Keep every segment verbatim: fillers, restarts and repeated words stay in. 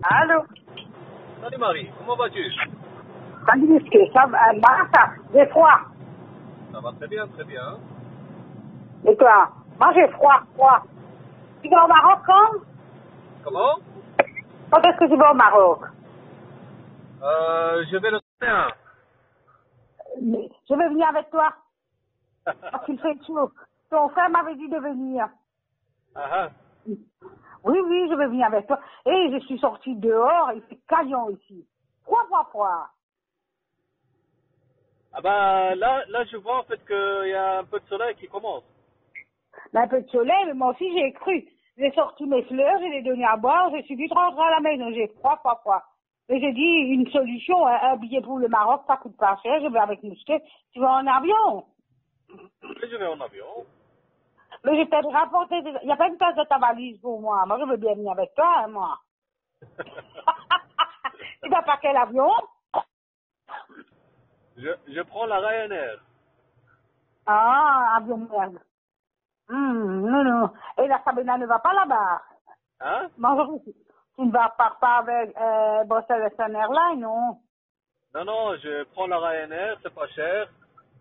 Allô? Salut Marie, comment vas-tu? Salut monsieur, ça va, bah, ça, j'ai froid. Ça va très bien, très bien. Et toi? Moi j'ai froid, froid. Tu vas au Maroc quand? Comment? Quand est-ce que tu vas au Maroc? Euh, je vais le faire. Je vais venir avec toi. Parce qu'il fait chaud. Ton frère m'avait dit de venir. Ah ah. Oui, oui, je vais venir avec toi. Et je suis sortie dehors, il fait caillant ici. Froid, froid, froid. Ah bah là, là je vois en fait qu'il y a un peu de soleil qui commence. Mais un peu de soleil, mais moi aussi j'ai cru. J'ai sorti mes fleurs, je les ai données à boire, je suis vite rentrée à la maison, j'ai froid, froid, froid. Et j'ai dit, une solution, un, un billet pour le Maroc, ça coûte pas cher, je vais avec Mousquet, tu vas en avion. Et je vais en avion. Mais j'ai peut-être rapporté, il n'y a pas une place de ta valise pour moi, moi je veux bien venir avec toi, hein, moi. Tu vas pas quel avion? je, je prends la Ryanair. Ah, avion merde. Hum, non, non. Et la Sabina ne va pas là-bas. Hein? Moi, je- tu ne vas pas, pas avec euh, Bruxelles Airlines, non? Non, non, je prends la Ryanair, c'est pas cher.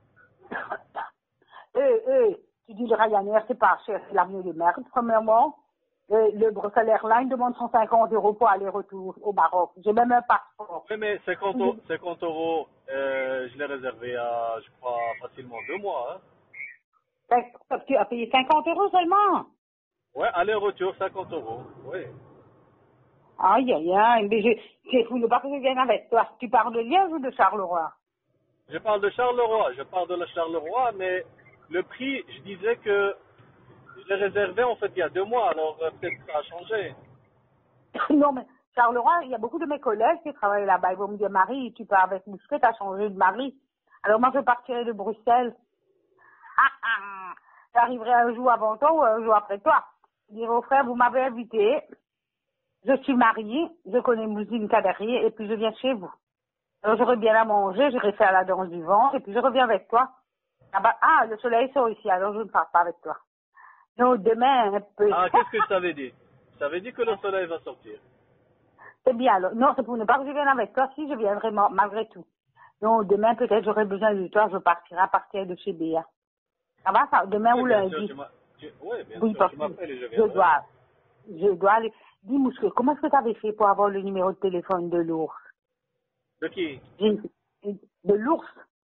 Eh, eh, tu dis le Ryanair, c'est pas cher, c'est l'avenue de merde, premièrement. Et le Bruxelles Airlines demande cent cinquante euros pour aller-retour au Maroc. J'ai même un passeport. Oui, mais cinquante, euros, cinquante euros, euh, je l'ai réservé à, je crois, facilement deux mois. Hein? Fait- Tu as payé cinquante euros seulement. Ouais, aller-retour, cinquante euros. Oui. Aïe, aïe, aïe, mais je, c'est fou, pas que je vienne avec toi. Tu parles de Liège ou de Charleroi? Je parle de Charleroi, je parle de la Charleroi, mais le prix, je disais que je l'ai réservé en fait il y a deux mois, alors euh, peut-être que ça a changé. Non, mais Charleroi, il y a beaucoup de mes collègues qui travaillent là-bas. Ils vont me dire, Marie, tu pars avec Mousquet, t'as changé de mari. Alors moi, je partirai de Bruxelles. Ah, ah. J'arriverai un jour avant toi ou un jour après toi. Je dirai au frère, vous m'avez invité, je suis mariée, je connais Mousine Cadarier, et puis je viens chez vous. Alors j'aurai bien à manger, j'irai faire la danse du ventre, et puis je reviens avec toi. Ah, bah, ah, le soleil sort ici, alors je ne pars pas avec toi. Non, demain, un peu. Ah, qu'est-ce que je t'avais dit? Je t'avais dit que le soleil va sortir. C'est bien, alors. Non, c'est pour ne pas que je vienne avec toi, si je viendrai ma- malgré tout. Non, demain, peut-être, j'aurai besoin de toi, je partirai à partir de chez Béa. Ça va, ça? Demain Oui, ou bien sûr, lundi? tu m'as... tu- Oui, bien Oui, sûr, parce tu que m'appelles et je je viendrai. dois, je dois aller. Dis, Mousquet, comment est-ce que tu avais fait pour avoir le numéro de téléphone de l'ours? De qui? J'ai- De l'ours?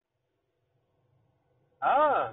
Ah,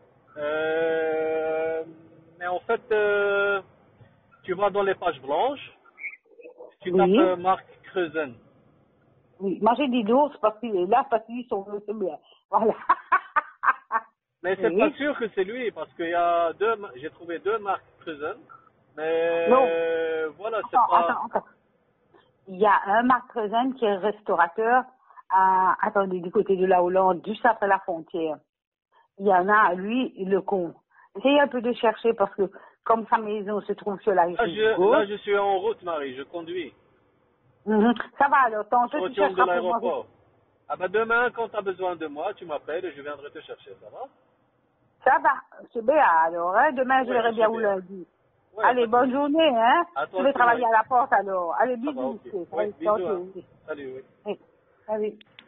euh... mais en fait, euh, tu vas dans les pages blanches, tu tapes Oui. euh, Marc Creusen. Oui. Moi, j'ai dit l'ours parce qu'il est là, parce qu'ils sont, c'est bien. Voilà. Mais c'est pas Oui. sûr que c'est lui, parce qu'il y a deux, ma- j'ai trouvé deux Marc Creusen, Non. mais voilà, c'est Attends, pas... attends, attends. Il y a un Marc Trezane qui est restaurateur à, attendez, du côté de la Hollande, juste après la frontière. Il y en a, lui, le con. Essayez un peu de chercher parce que comme sa maison se trouve sur la Là rive je, là, gauche, je suis en route, Marie, je conduis. mhm, ça va alors, Je tantôt tu retourne de chercheras pour moi. l'aéroport. Ah bah demain, quand tu as besoin de moi, tu m'appelles et je viendrai te chercher, ça va? Ça va, c'est bien alors, hein? Demain je Oui, verrai c'est bien où bien. lundi. Oui, Allez, pas de bonne souci. journée, hein? À Je toi vais aussi, travailler Marie. à la porte alors. Allez, Ça va, bisous, ok. c'est- Oui, allez, bisous, hein. tantôt, oui. Salut, oui. Oui. Allez.